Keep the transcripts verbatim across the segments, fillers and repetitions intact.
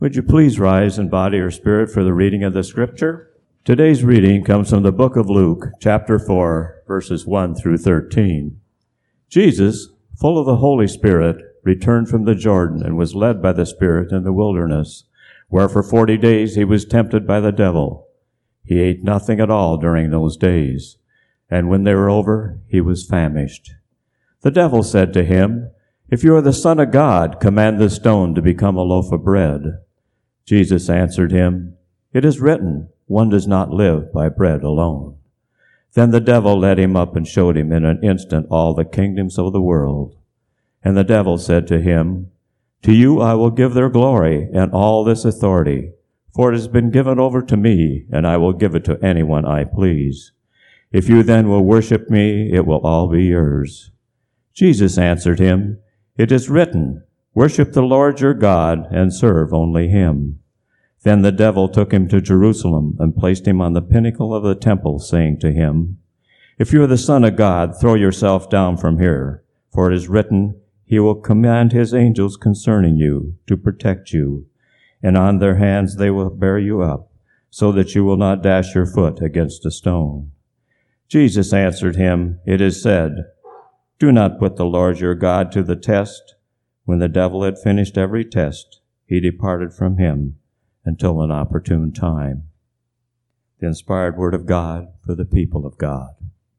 Would you please rise in body or spirit for the reading of the scripture? Today's reading comes from the book of Luke, chapter four, verses one through thirteen. Jesus, full of the Holy Spirit, returned from the Jordan and was led by the Spirit in the wilderness, where for forty days he was tempted by the devil. He ate nothing at all during those days, and when they were over, he was famished. The devil said to him, "If you are the Son of God, command this stone to become a loaf of bread." Jesus answered him, "It is written, one does not live by bread alone." Then the devil led him up and showed him in an instant all the kingdoms of the world. And the devil said to him, "To you I will give their glory and all this authority, for it has been given over to me, and I will give it to anyone I please. If you then will worship me, it will all be yours." Jesus answered him, "It is written, worship the Lord your God and serve only him." Then the devil took him to Jerusalem and placed him on the pinnacle of the temple, saying to him, "If you are the Son of God, throw yourself down from here, for it is written, he will command his angels concerning you to protect you, and on their hands they will bear you up, so that you will not dash your foot against a stone." Jesus answered him, "It is said, do not put the Lord your God to the test." When the devil had finished every test, he departed from him until an opportune time. The inspired word of God for the people of God.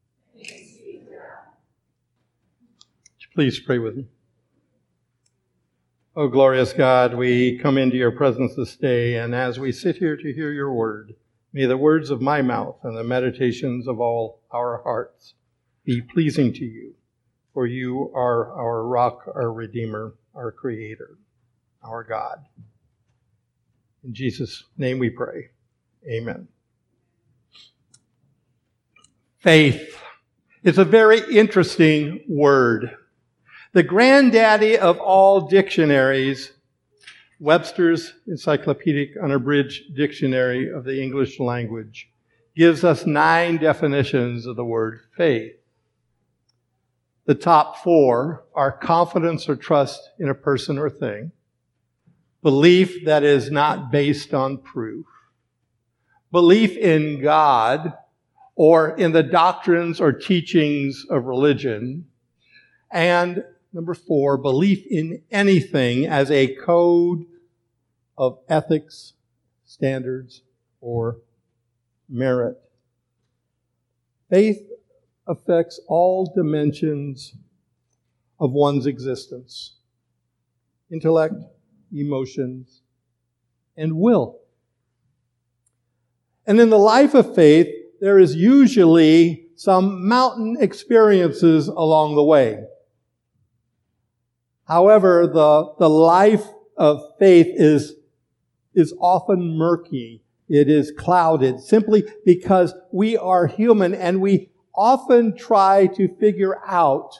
Please pray with me. Oh, glorious God, we come into your presence this day, and as we sit here to hear your word, may the words of my mouth and the meditations of all our hearts be pleasing to you, for you are our rock, our Redeemer, our Creator, our God. In Jesus' name we pray. Amen. Faith is a very interesting word. The granddaddy of all dictionaries, Webster's Encyclopedic Unabridged Dictionary of the English Language, gives us nine definitions of the word faith. The top four are confidence or trust in a person or thing, belief that is not based on proof, belief in God or in the doctrines or teachings of religion, and number four, belief in anything as a code of ethics, standards, or merit. Faith affects all dimensions of one's existence: intellect, emotions, and will. And in the life of faith, there is usually some mountain experiences along the way. However, the, the life of faith is, is often murky. It is clouded simply because we are human and we often try to figure out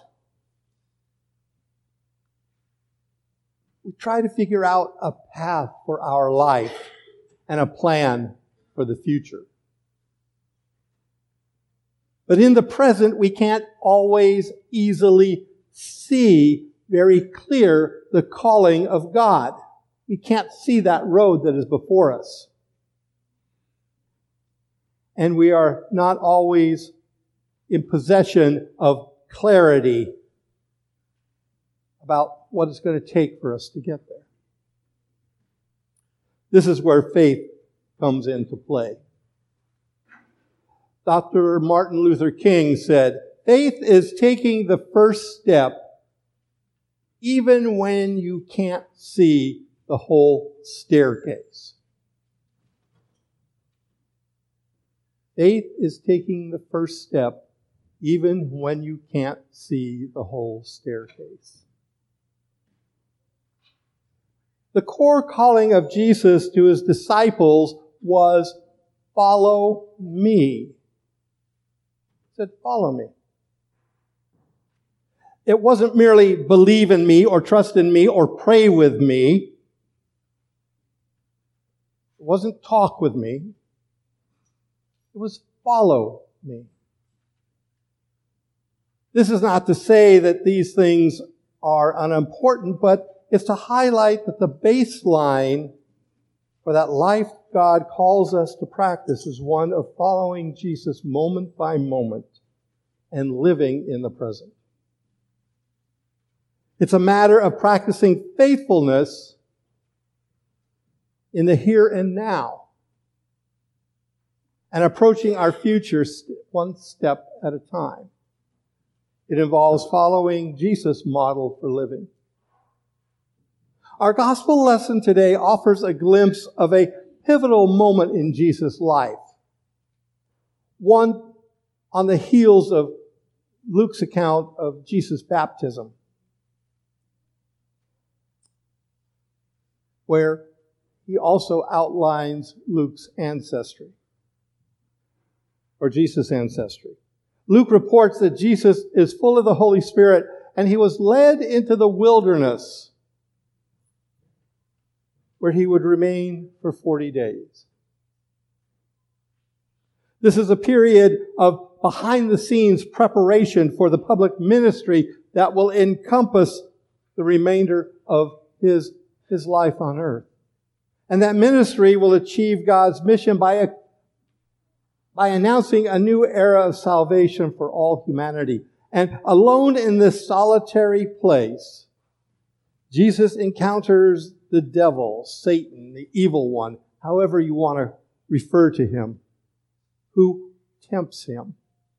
We try to figure out a path for our life and a plan for the future. But in the present, we can't always easily see very clear the calling of God. We can't see that road that is before us. And we are not always in possession of clarity about what it's going to take for us to get there. This is where faith comes into play. Doctor Martin Luther King said, "Faith is taking the first step even when you can't see the whole staircase." Faith is taking the first step even when you can't see the whole staircase. The core calling of Jesus to his disciples was, "Follow me." He said, "Follow me." It wasn't merely believe in me or trust in me or pray with me. It wasn't talk with me. It was follow me. This is not to say that these things are unimportant, but it's to highlight that the baseline For that life God calls us to practice is one of following Jesus moment by moment and living in the present. It's a matter of practicing faithfulness in the here and now and approaching our future one step at a time. It involves following Jesus' model for living. Our gospel lesson today offers a glimpse of a pivotal moment in Jesus' life. One on the heels of Luke's account of Jesus' baptism, where he also outlines Luke's ancestry, or Jesus' ancestry. Luke reports that Jesus is full of the Holy Spirit, and he was led into the wilderness, where he would remain for forty days. This is a period of behind-the-scenes preparation for the public ministry that will encompass the remainder of his, his life on earth. And that ministry will achieve God's mission by, a, by announcing a new era of salvation for all humanity. And alone in this solitary place, Jesus encounters the devil, Satan, the evil one, however you want to refer to him, who tempts him.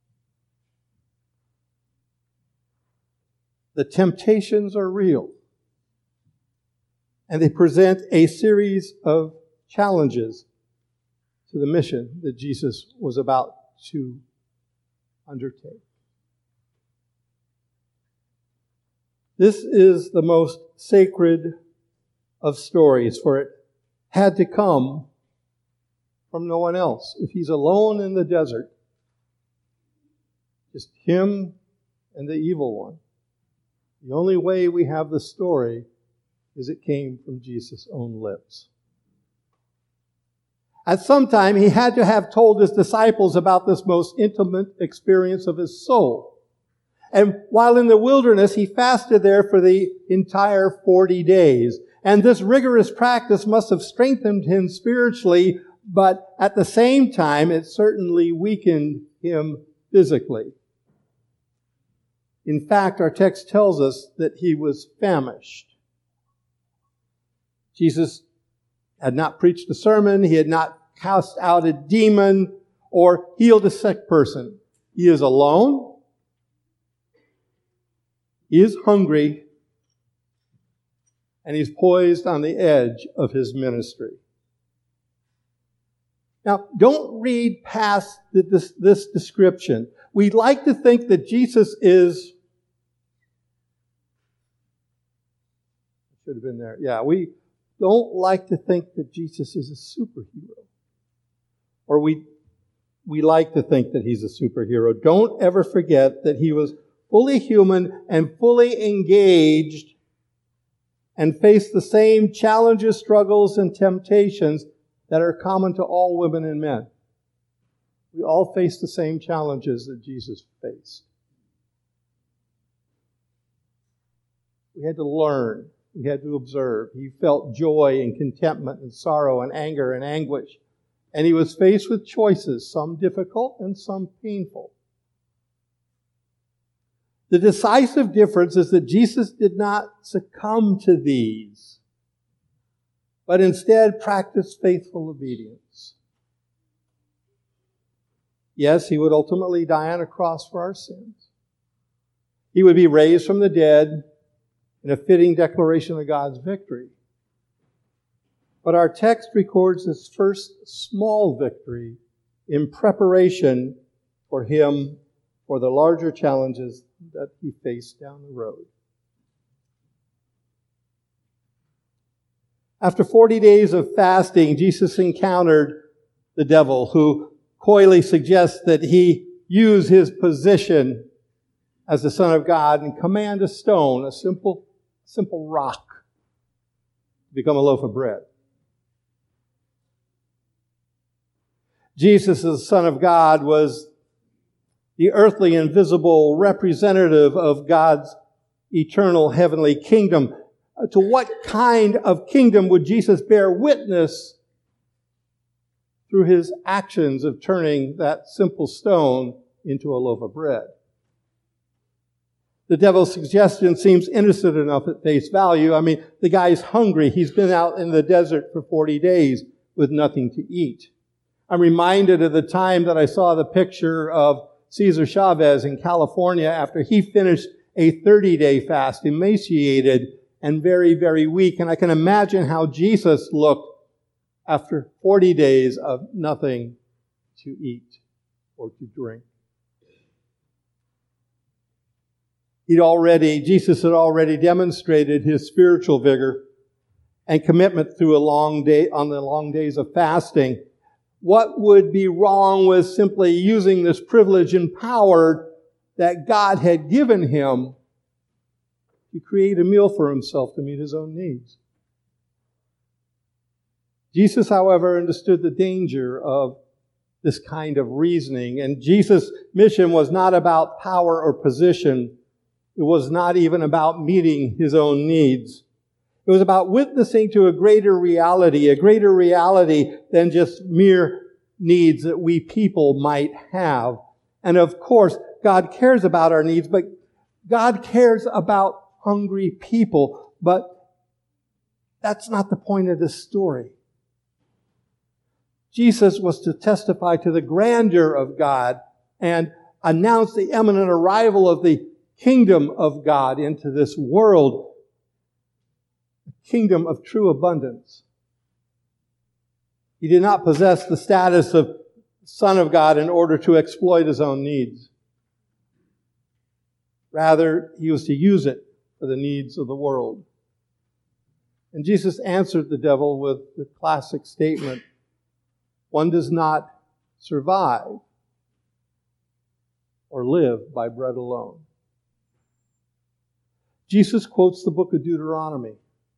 The temptations are real, and they present a series of challenges to the mission that Jesus was about to undertake. This is the most sacred of stories, for it had to come from no one else. If he's alone in the desert, just him and the evil one, the only way we have the story is it came from Jesus' own lips. At some time, he had to have told his disciples about this most intimate experience of his soul. And while in the wilderness, he fasted there for the entire forty days. And this rigorous practice must have strengthened him spiritually, but at the same time, it certainly weakened him physically. In fact, our text tells us that he was famished. Jesus had not preached a sermon. He had not cast out a demon or healed a sick person. He is alone. He is hungry. And he's poised on the edge of his ministry. Now, don't read past this, this description. We'd like to think that Jesus is... Should have been there. Yeah, we don't like to think that Jesus is a superhero. Or we, we like to think that he's a superhero. Don't ever forget that he was fully human and fully engaged and faced the same challenges, struggles, and temptations that are common to all women and men. We all face the same challenges that Jesus faced. We had to learn. We had to observe. He felt joy and contentment and sorrow and anger and anguish. And he was faced with choices, some difficult and some painful. The decisive difference is that Jesus did not succumb to these, but instead practiced faithful obedience. Yes, he would ultimately die on a cross for our sins. He would be raised from the dead in a fitting declaration of God's victory. But our text records his first small victory in preparation for him for the larger challenges that he faced down the road. After forty days of fasting, Jesus encountered the devil, who coyly suggests that he use his position as the Son of God and command a stone, a simple, simple rock, to become a loaf of bread. Jesus, the Son of God, was the earthly and visible representative of God's eternal heavenly kingdom. To what kind of kingdom would Jesus bear witness through his actions of turning that simple stone into a loaf of bread. The devil's suggestion seems innocent enough at face value. I mean, the guy's hungry. He's been out in the desert for forty days with nothing to eat. I'm reminded of the time that I saw the picture of Cesar Chavez in California after he finished a thirty-day fast, emaciated and very, very weak. And I can imagine how Jesus looked after forty days of nothing to eat or to drink. He'd already, Jesus had already demonstrated his spiritual vigor and commitment through a long day, on the long days of fasting. What would be wrong with simply using this privilege and power that God had given him to create a meal for himself to meet his own needs? Jesus, however, understood the danger of this kind of reasoning, and Jesus' mission was not about power or position. It was not even about meeting his own needs. It was about witnessing to a greater reality, a greater reality than just mere needs that we people might have. And of course, God cares about our needs, but God cares about hungry people. But that's not the point of this story. Jesus was to testify to the grandeur of God and announce the imminent arrival of the kingdom of God into this world, a kingdom of true abundance. He did not possess the status of Son of God in order to exploit his own needs. Rather, he was to use it for the needs of the world. And Jesus answered the devil with the classic statement, one does not survive or live by bread alone. Jesus quotes the book of Deuteronomy.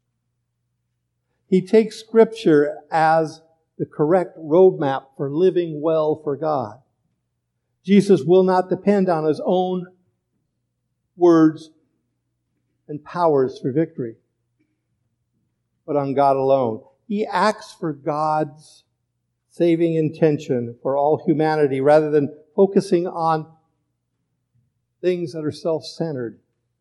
He takes Scripture as the correct roadmap for living well for God. Jesus will not depend on his own words and powers for victory, but on God alone. He acts for God's saving intention for all humanity rather than focusing on things that are self-centered,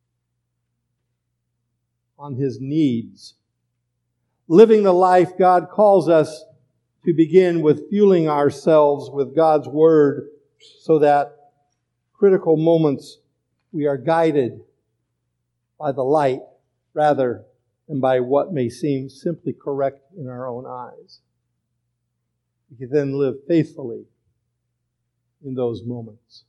on his needs. Living the life God calls us to begin with fueling ourselves with God's Word so that critical moments we are guided by the light rather than by what may seem simply correct in our own eyes. We can then live faithfully in those moments.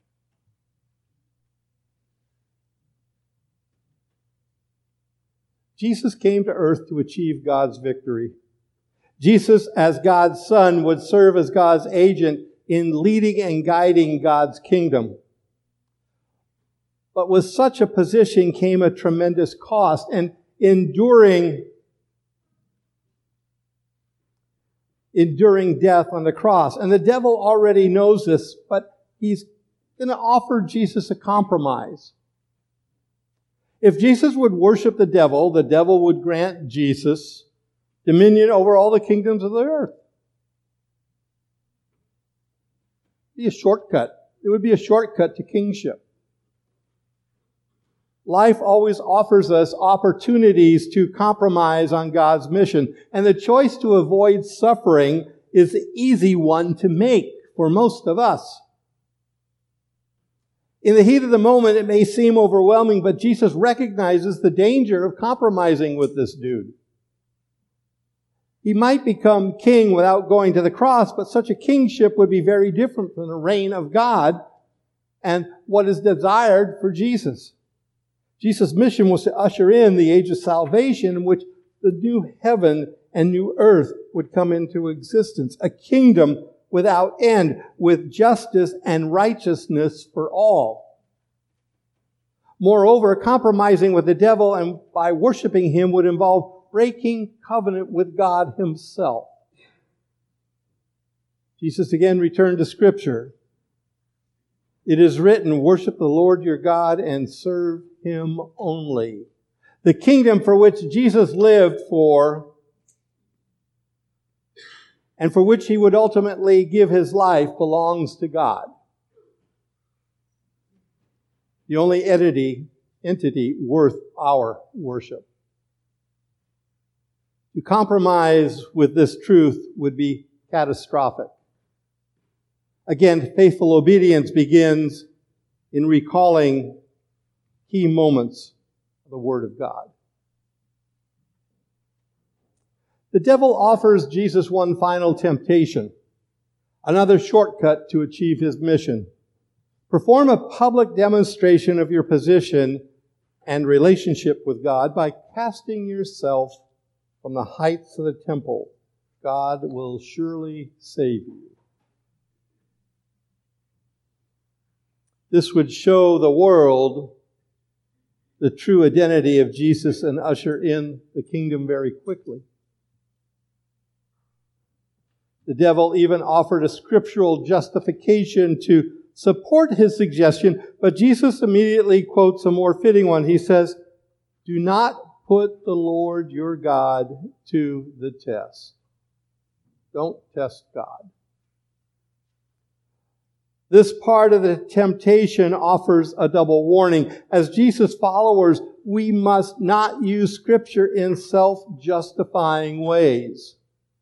Jesus came to earth to achieve God's victory. Jesus, as God's Son, would serve as God's agent in leading and guiding God's kingdom. But with such a position came a tremendous cost, and enduring, enduring death on the cross. And the devil already knows this, but he's going to offer Jesus a compromise. If Jesus would worship the devil, the devil would grant Jesus dominion over all the kingdoms of the earth. It'd be a shortcut. It would be a shortcut to kingship. Life always offers us opportunities to compromise on God's mission, and the choice to avoid suffering is the easy one to make for most of us. In the heat of the moment, it may seem overwhelming, but Jesus recognizes the danger of compromising with this dude. He might become king without going to the cross, but such a kingship would be very different from the reign of God and what is desired for Jesus. Jesus' mission was to usher in the age of salvation in which the new heaven and new earth would come into existence, a kingdom without end, with justice and righteousness for all. Moreover, compromising with the devil and by worshiping him would involve breaking covenant with God himself. Jesus again returned to Scripture. It is written, worship the Lord your God and serve him only. The kingdom for which Jesus lived for and for which he would ultimately give his life belongs to God. The only entity, entity worth our worship. To compromise with this truth would be catastrophic. Again, faithful obedience begins in recalling key moments of the Word of God. The devil offers Jesus one final temptation, another shortcut to achieve his mission. Perform a public demonstration of your position and relationship with God by casting yourself from the heights of the temple. God will surely save you. This would show the world the true identity of Jesus and usher in the kingdom very quickly. The devil even offered a scriptural justification to support his suggestion, but Jesus immediately quotes a more fitting one. He says, "Do not put the Lord your God to the test." Don't test God. This part of the temptation offers a double warning. As Jesus followers, we must not use Scripture in self-justifying ways.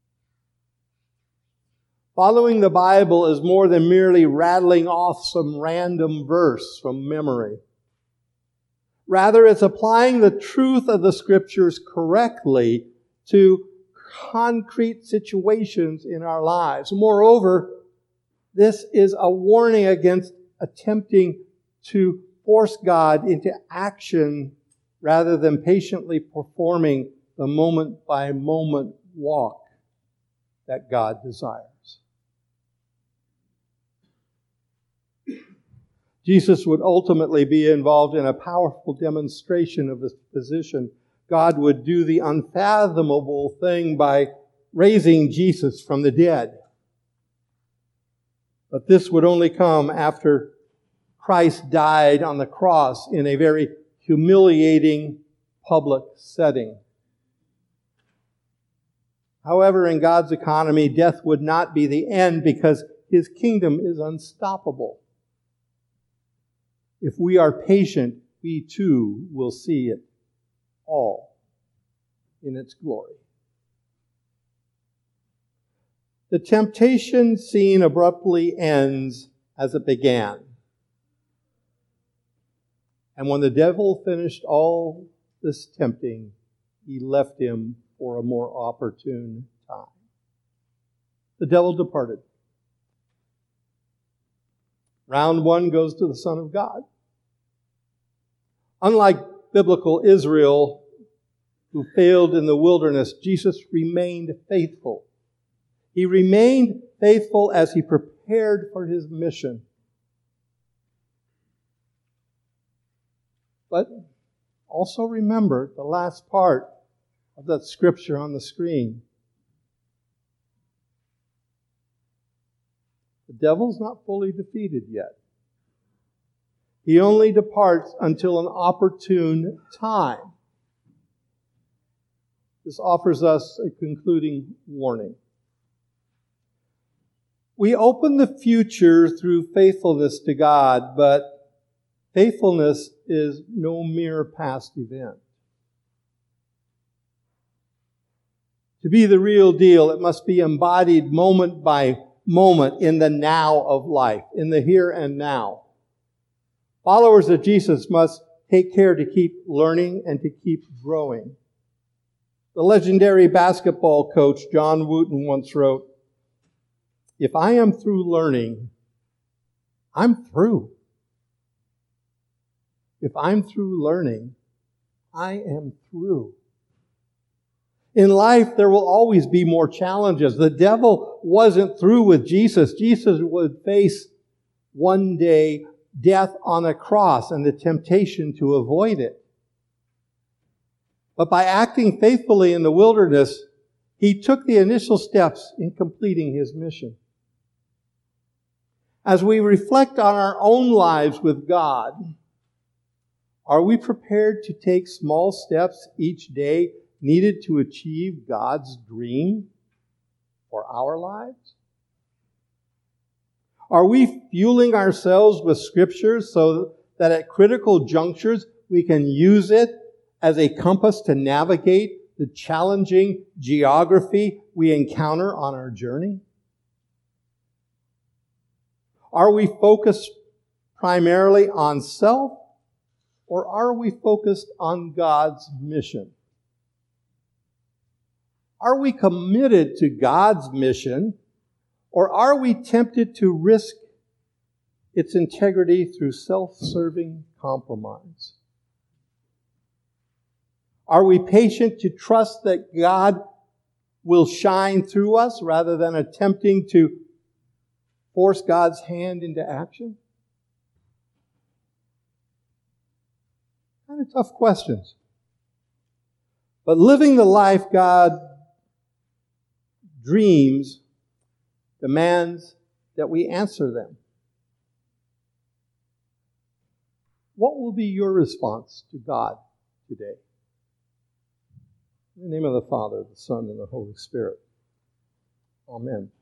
Following the Bible is more than merely rattling off some random verse from memory. Rather, it's applying the truth of the Scriptures correctly to concrete situations in our lives. Moreover, this is a warning against attempting to force God into action rather than patiently performing the moment-by-moment walk that God desires. Jesus would ultimately be involved in a powerful demonstration of his position. God would do the unfathomable thing by raising Jesus from the dead. But this would only come after Christ died on the cross in a very humiliating public setting. However, in God's economy, death would not be the end because his kingdom is unstoppable. If we are patient, we too will see it all in its glory. The temptation scene abruptly ends as it began. And when the devil finished all this tempting, he left him for a more opportune time. The devil departed. Round one goes to the Son of God. Unlike biblical Israel, who failed in the wilderness, Jesus remained faithful. He remained faithful as he prepared for his mission. But also remember the last part of that scripture on the screen. The devil's not fully defeated yet. He only departs until an opportune time. This offers us a concluding warning. We open the future through faithfulness to God, but faithfulness is no mere past event. To be the real deal, it must be embodied moment by moment in the now of life, in the here and now. Followers of Jesus must take care to keep learning and to keep growing. The legendary basketball coach John Wooten once wrote, "If I am through learning, I'm through. If I'm through learning, I am through." In life, there will always be more challenges. The devil wasn't through with Jesus. Jesus would face one day death on a cross and the temptation to avoid it. But by acting faithfully in the wilderness, he took the initial steps in completing his mission. As we reflect on our own lives with God, are we prepared to take small steps each day needed to achieve God's dream for our lives? Are we fueling ourselves with Scripture so that at critical junctures we can use it as a compass to navigate the challenging geography we encounter on our journey? Are we focused primarily on self, or are we focused on God's mission? Are we committed to God's mission, or are we tempted to risk its integrity through self-serving compromise? Are we patient to trust that God will shine through us rather than attempting to force God's hand into action? Kind of tough questions. But living the life God dreams demands that we answer them. What will be your response to God today? In the name of the Father, the Son, and the Holy Spirit. Amen.